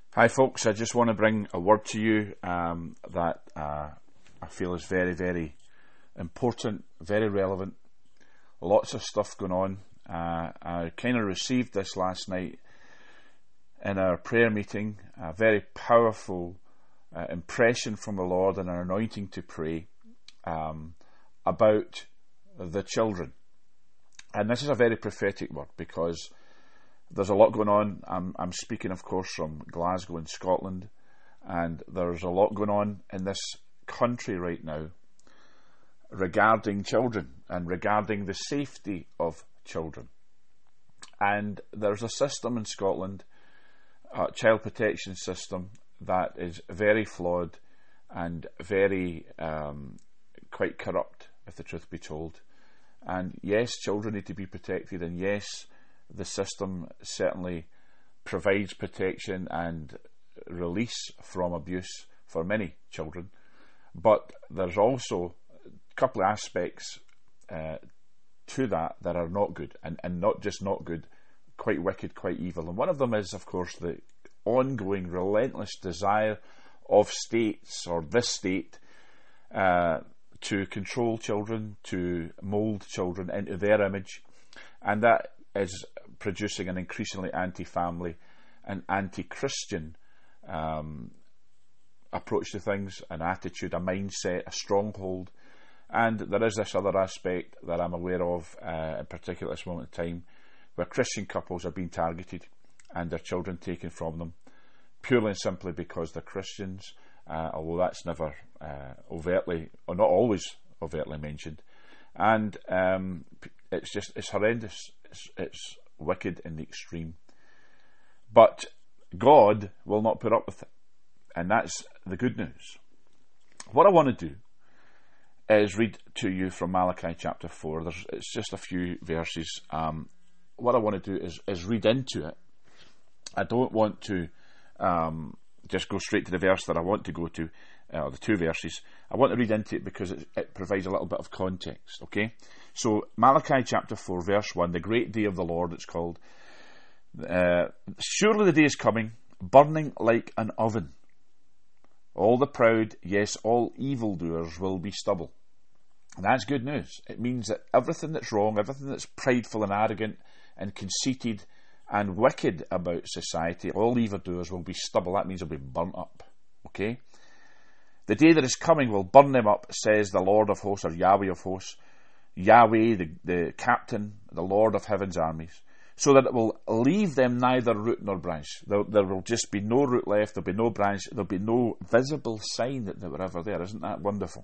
Hi folks, I just want to bring a word to you that I feel is very, very important, very relevant. Lots of stuff going on. I kind of received this last night in our prayer meeting, a very powerful impression from the Lord and an anointing to pray about the children. And this is a very prophetic word because there's a lot going on. I'm speaking, of course, from Glasgow in Scotland, and there's a lot going on in this country right now regarding children and regarding the safety of children. And there's a system in Scotland, a child protection system, that is very flawed and very quite corrupt, if the truth be told. And yes, children need to be protected, and yes, the system certainly provides protection and release from abuse for many children, but there's also a couple of aspects to that are not good, and not just not good, quite wicked, quite evil. And one of them is, of course, the ongoing relentless desire of states, or this state, to control children, to mould children into their image, and that is producing an increasingly anti-family and anti-Christian approach to things, an attitude, a mindset, a stronghold. And there is this other aspect that I'm aware of, in particular at this moment in time, where Christian couples are being targeted and their children taken from them, purely and simply because they're Christians, although that's never overtly, or not always overtly mentioned. And it's horrendous. It's wicked in the extreme. But God will not put up with it. And that's the good news. What I want to do is read to you from Malachi chapter 4. It's just a few verses. What I want to do is read into it. I don't want to just go straight to the verse that I want to go to, or the two verses. I want to read into it because it provides a little bit of context, okay? So, Malachi chapter 4, verse 1, the great day of the Lord, it's called. Surely the day is coming, burning like an oven. All the proud, yes, all evildoers will be stubble. And that's good news. It means that everything that's wrong, everything that's prideful and arrogant and conceited and wicked about society, all evildoers will be stubble. That means they'll be burnt up, okay? The day that is coming will burn them up, says the Lord of hosts, or Yahweh of hosts, Yahweh, the captain, the Lord of heaven's armies, so that it will leave them neither root nor branch. There will just be no root left, there'll be no branch, there'll be no visible sign that they were ever there. Isn't that wonderful?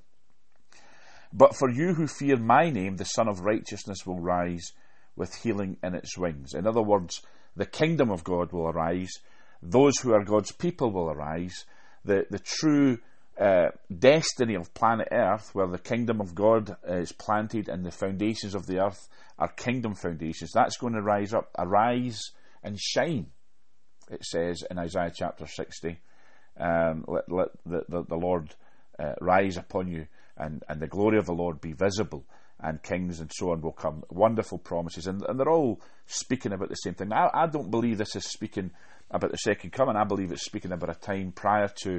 But for you who fear my name, the Son of Righteousness will rise with healing in its wings. In other words, the kingdom of God will arise, those who are God's people will arise, the true destiny of planet Earth, where the kingdom of God is planted and the foundations of the earth are kingdom foundations, that's going to rise up. Arise and shine, it says in Isaiah chapter 60. Let the Lord rise upon you, and the glory of the Lord be visible, and kings and so on will come. Wonderful promises, and they're all speaking about the same thing. I don't believe this is speaking about the second coming. I believe it's speaking about a time prior to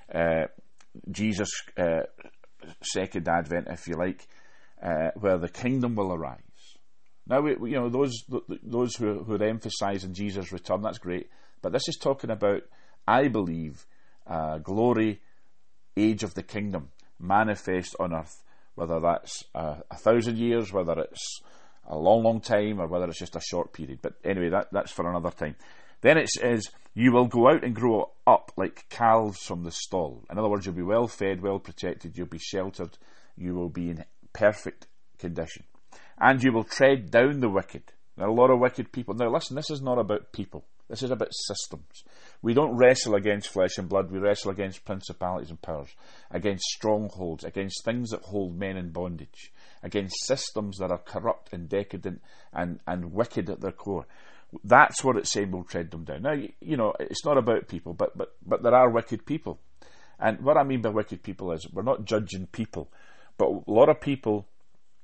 Jesus' second advent, if you like, where the kingdom will arise. Now, those who are emphasising Jesus' return, that's great, but this is talking about, I believe, glory, age of the kingdom, manifest on earth, whether that's 1,000 years, whether it's a long, long time, or whether it's just a short period. But anyway, that's for another time. Then it says, you will go out and grow up like calves from the stall. In other words, you'll be well fed, well protected, you'll be sheltered, you will be in perfect condition. And you will tread down the wicked. There are a lot of wicked people. Now listen, this is not about people. This is about systems. We don't wrestle against flesh and blood, we wrestle against principalities and powers, against strongholds, against things that hold men in bondage, against systems that are corrupt and decadent and wicked at their core. That's what it's saying, we'll tread them down. Now, it's not about people, but there are wicked people. And what I mean by wicked people is, we're not judging people, but a lot of people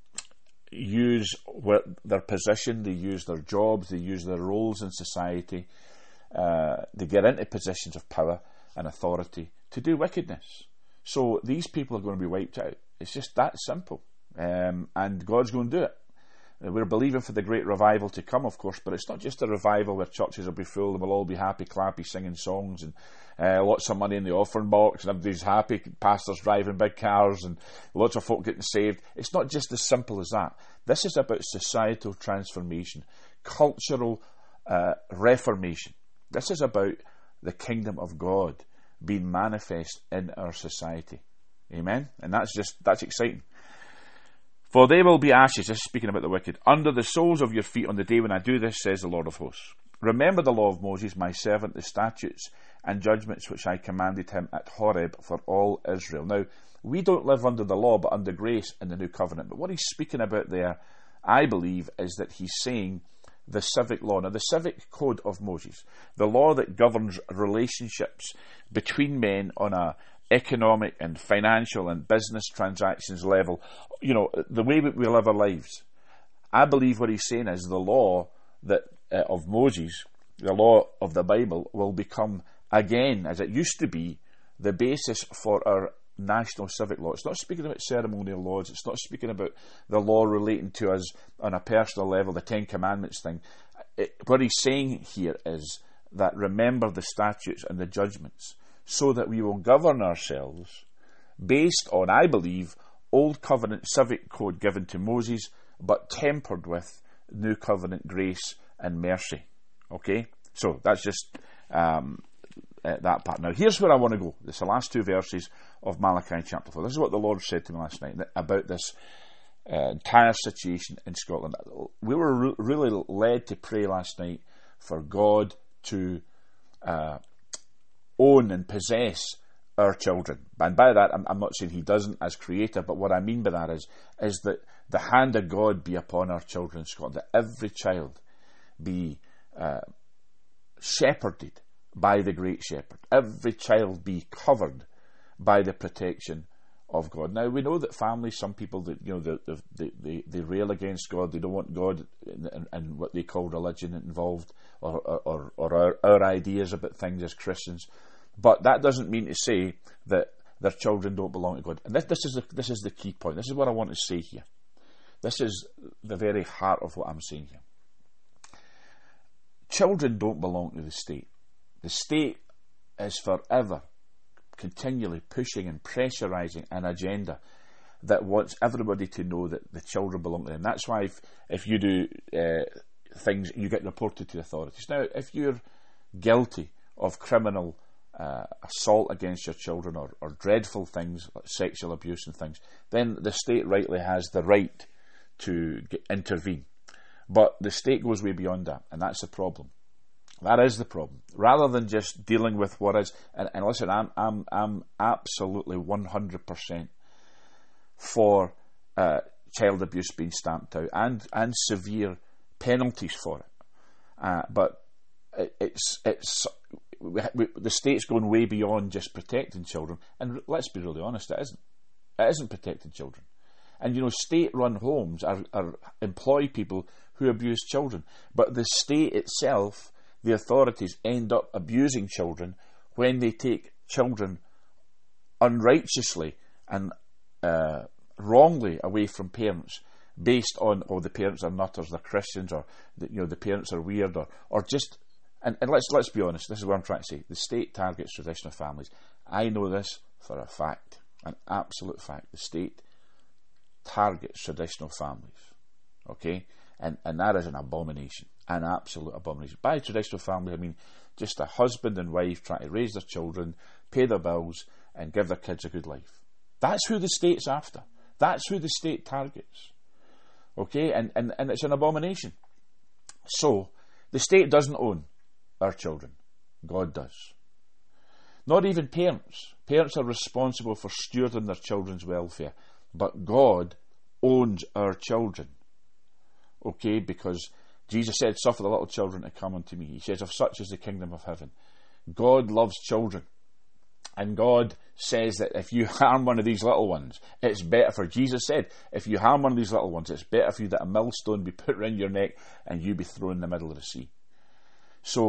use their position, they use their jobs, they use their roles in society they get into positions of power and authority to do wickedness. So these people are going to be wiped out. It's just that simple. And God's going to do it. We're believing for the great revival to come, of course, but it's not just a revival where churches will be full and we'll all be happy, clappy, singing songs and lots of money in the offering box and everybody's happy, pastors driving big cars and lots of folk getting saved. It's not just as simple as that. This is about societal transformation, cultural reformation. This is about the kingdom of God being manifest in our society. Amen? And that's exciting. For they will be ashes, this is speaking about the wicked, under the soles of your feet on the day when I do this, says the Lord of hosts. Remember the law of Moses, my servant, the statutes and judgments which I commanded him at Horeb for all Israel. Now, we don't live under the law, but under grace in the new covenant. But what he's speaking about there, I believe, is that he's saying the civic law. Now, the civic code of Moses, the law that governs relationships between men on a economic and financial and business transactions level, the way we live our lives. I believe what he's saying is the law that of Moses, the law of the Bible, will become again, as it used to be, the basis for our national civic law. It's not speaking about ceremonial laws. It's not speaking about the law relating to us on a personal level, the Ten Commandments thing. What he's saying here is that remember the statutes and the judgments, so that we will govern ourselves based on, I believe, Old Covenant civic code given to Moses, but tempered with New Covenant grace and mercy. Okay? So that's just that part. Now, here's where I want to go. This is the last two verses of Malachi chapter 4. This is what the Lord said to me last night about this entire situation in Scotland. We were really led to pray last night for God to own and possess our children. And by that, I'm not saying he doesn't as creator, but what I mean by that is that the hand of God be upon our children in Scotland, that every child be shepherded by the great shepherd. Every child be covered by the protection of God. Now, we know that families, some people, that they rail against God. They don't want God and what they call religion involved, or our ideas about things as Christians. But that doesn't mean to say that their children don't belong to God. And this is the key point. This is what I want to say here. This is the very heart of what I'm saying here. Children don't belong to the state. The state is forever continually pushing and pressurising an agenda that wants everybody to know that the children belong to them. That's why if you do things, you get reported to the authorities. Now, if you're guilty of criminal assault against your children or dreadful things like sexual abuse and things, then the state rightly has the right to intervene. But the state goes way beyond that, and that's the problem. That is the problem. Rather than just dealing with what is, and listen, I'm absolutely 100% for child abuse being stamped out and severe penalties for it. But the state's going way beyond just protecting children, and let's be really honest, it isn't. It isn't protecting children. And state-run homes are employ people who abuse children, but the state itself, the authorities, end up abusing children when they take children unrighteously and wrongly away from parents, based on the parents are nutters, they're Christians, or the parents are weird, or just. And let's be honest. This is what I'm trying to say. The state targets traditional families. I know this for a fact, an absolute fact. The state targets traditional families. Okay, and that is an abomination, an absolute abomination. By traditional family, I mean just a husband and wife trying to raise their children, pay their bills, and give their kids a good life. That's who the state's after. That's who the state targets. Okay, and it's an abomination. So the state doesn't own our children. God does. Not even parents. Parents are responsible for stewarding their children's welfare. But God owns our children. Okay, because Jesus said, suffer the little children to come unto me. He says, of such is the kingdom of heaven. God loves children. And God says that if you harm one of these little ones, it's better for, Jesus said, if you harm one of these little ones, it's better for you that a millstone be put around your neck and you be thrown in the middle of the sea. So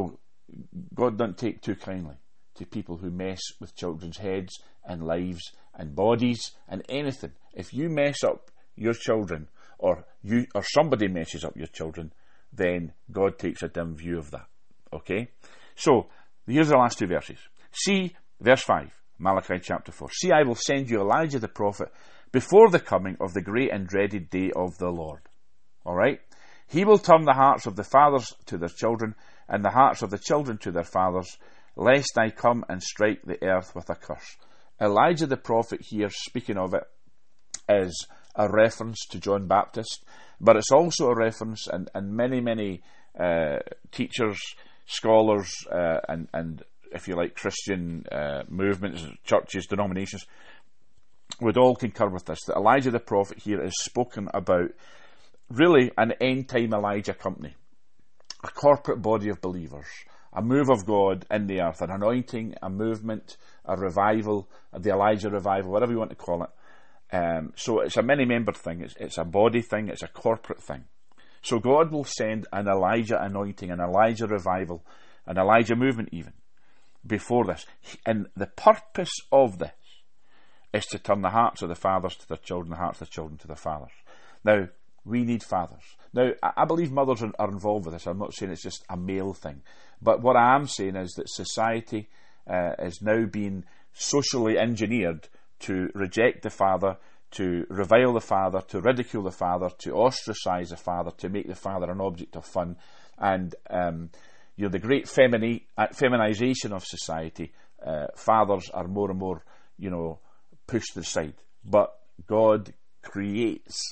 God doesn't take too kindly to people who mess with children's heads and lives and bodies and anything. If you mess up your children, or somebody messes up your children, then God takes a dim view of that. Okay? So, here's the last two verses. See, verse 5, Malachi chapter 4. See, I will send you Elijah the prophet before the coming of the great and dreaded day of the Lord. Alright? He will turn the hearts of the fathers to their children, and the hearts of the children to their fathers, lest I come and strike the earth with a curse. Elijah the prophet here, speaking of it, is a reference to John Baptist, but it's also a reference, and many teachers, scholars, and if you like, Christian movements, churches, denominations, would all concur with this, that Elijah the prophet here is spoken about really an end-time Elijah company, a corporate body of believers, a move of God in the earth, an anointing, a movement, a revival, the Elijah revival, whatever you want to call it. So it's a many-membered thing, it's a body thing, it's a corporate thing. So God will send an Elijah anointing, an Elijah revival, an Elijah movement even, before this. And the purpose of this is to turn the hearts of the fathers to their children, the hearts of the children to their fathers. Now, we need fathers. Now, I believe mothers are involved with this. I'm not saying it's just a male thing. But what I am saying is that society is now being socially engineered to reject the father, to revile the father, to ridicule the father, to ostracize the father, to make the father an object of fun. And, the great feminization of society, fathers are more and more, pushed to the side. But God creates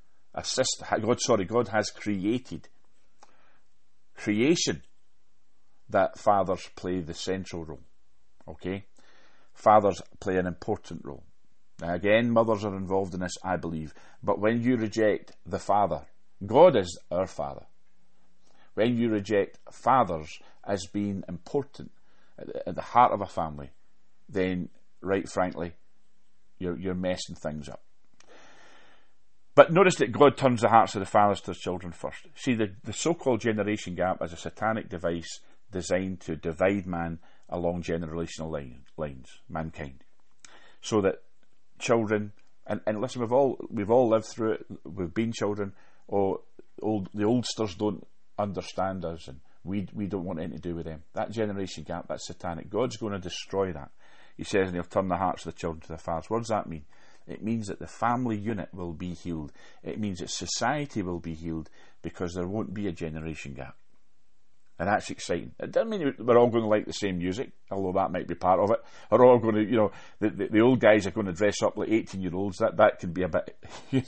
God has created creation that fathers play the central role. Okay? Fathers play an important role. Now again, mothers are involved in this, I believe. But when you reject the father, God is our father. When you reject fathers as being important at the heart of a family, then, right frankly, you're messing things up. But notice that God turns the hearts of the fathers to their children first. See, the so-called generation gap is a satanic device designed to divide man along generational lines, mankind. So that children, and listen, we've all lived through it, we've been children, the oldsters don't understand us, and we don't want anything to do with them. That generation gap, that's satanic. God's going to destroy that. He says, and he'll turn the hearts of the children to their fathers. What does that mean? It means that the family unit will be healed. It means that society will be healed because there won't be a generation gap. And that's exciting. It doesn't mean we're all going to like the same music, although that might be part of it. We're all going to, the old guys are going to dress up like 18-year-olds. That can be a bit,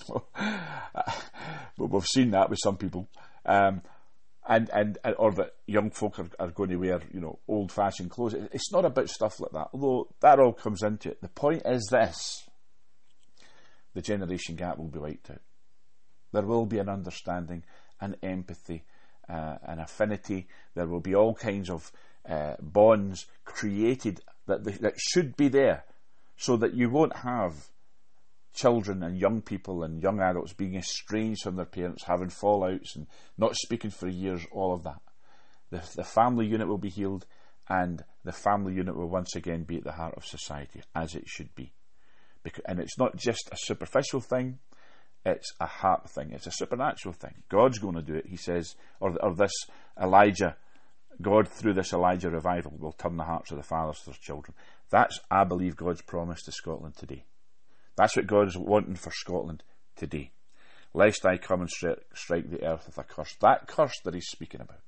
but we've seen that with some people. And or that young folk are going to wear, old-fashioned clothes. It's not about stuff like that, although that all comes into it. The point is this. The generation gap will be wiped out. There will be an understanding, an empathy, an affinity. There will be all kinds of bonds created that should be there, so that you won't have children and young people and young adults being estranged from their parents, having fallouts and not speaking for years, all of that. The family unit will be healed, and the family unit will once again be at the heart of society, as it should be. And it's not just a superficial thing, it's a heart thing, it's a supernatural thing. God's going to do it, he says, or this Elijah, God through this Elijah revival will turn the hearts of the fathers to their children. That's, I believe, God's promise to Scotland today. That's what God is wanting for Scotland today. Lest I come and strike the earth with a curse. That curse that he's speaking about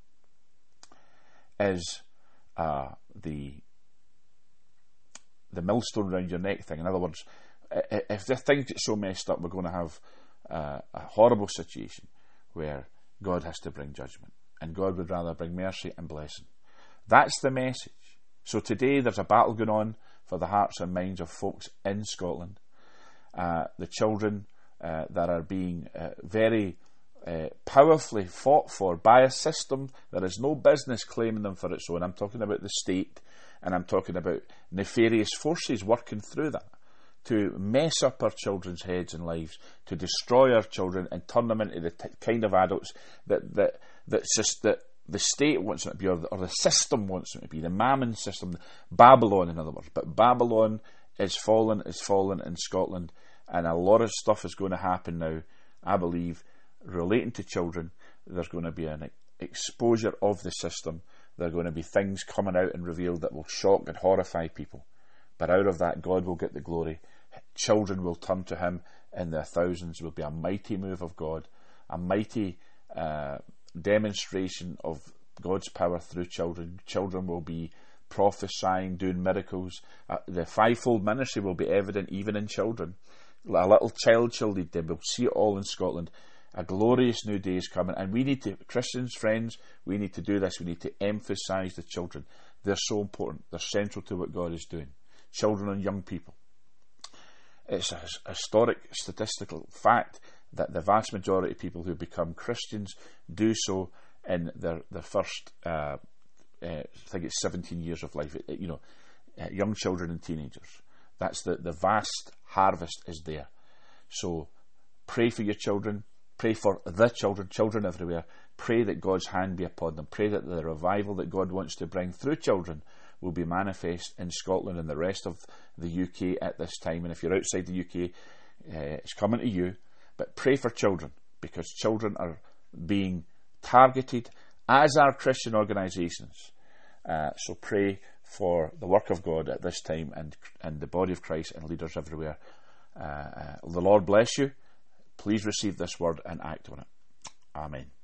is the millstone around your neck thing. In other words, if the things get so messed up, we're going to have a horrible situation where God has to bring judgment, and God would rather bring mercy and blessing. That's the message. So today there's a battle going on for the hearts and minds of folks in Scotland. The children that are being very powerfully fought for by a system that has no business claiming them for its own. I'm talking about the state, and I'm talking about nefarious forces working through that to mess up our children's heads and lives, to destroy our children and turn them into the kind of adults that the state wants them to be, or the system wants them to be, the Mammon system, Babylon in other words. But Babylon is fallen in Scotland, and a lot of stuff is going to happen now, I believe, relating to children. There's going to be an exposure of the system. There are going to be things coming out and revealed that will shock and horrify people. But out of that, God will get the glory. Children will turn to Him in their thousands. There will be a mighty move of God, a mighty demonstration of God's power through children. Children will be prophesying, doing miracles. The fivefold ministry will be evident even in children. A little child shall lead them. We'll see it all in Scotland. A glorious new day is coming, and we need to, Christians, friends, we need to do this. We need to emphasise the children. They're so important. They're central to what God is doing. Children and young people. It's a historic statistical fact that the vast majority of people who become Christians do so in their first, I think it's 17 years of life. Young children and teenagers. That's the vast harvest is there. So pray for your children. Pray for the children everywhere. Pray that God's hand be upon them. Pray that the revival that God wants to bring through children will be manifest in Scotland and the rest of the UK at this time. And if you're outside the UK, it's coming to you. But pray for children, because children are being targeted, as are Christian organisations. So pray for the work of God at this time and the body of Christ and leaders everywhere. The Lord bless you. Please receive this word and act on it. Amen.